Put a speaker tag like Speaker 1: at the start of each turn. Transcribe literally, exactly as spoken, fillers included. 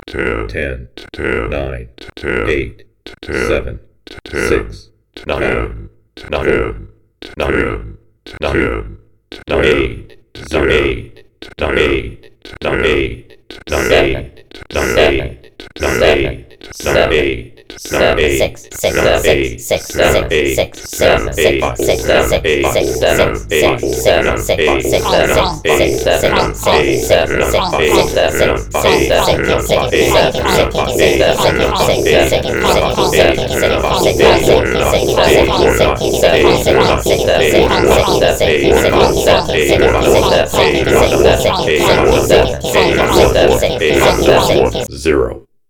Speaker 1: ten, nine, eight, seven, six, nine, nine, nine, nine, eight, eight, eight, eight, eight, eight, eight, seven, seven, six, six, six, six, six, six, six, seven, six, six, six, six, six, six, seven, six, seven, six, six, six, six, seven, six, seven, six, six, six, zero.